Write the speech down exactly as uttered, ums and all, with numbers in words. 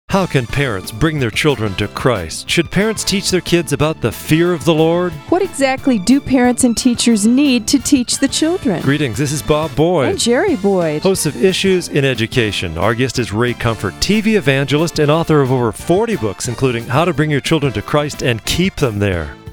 How can parents bring their children to Christ? Should parents teach their kids about the fear of the Lord? What exactly do parents and teachers need to teach the children? Greetings, this is Bob Boyd. And Jerry Boyd. Host of Issues in Education. Our guest is Ray Comfort, T V evangelist and author of over forty books, including How to Bring Your Children to Christ and Keep Them There.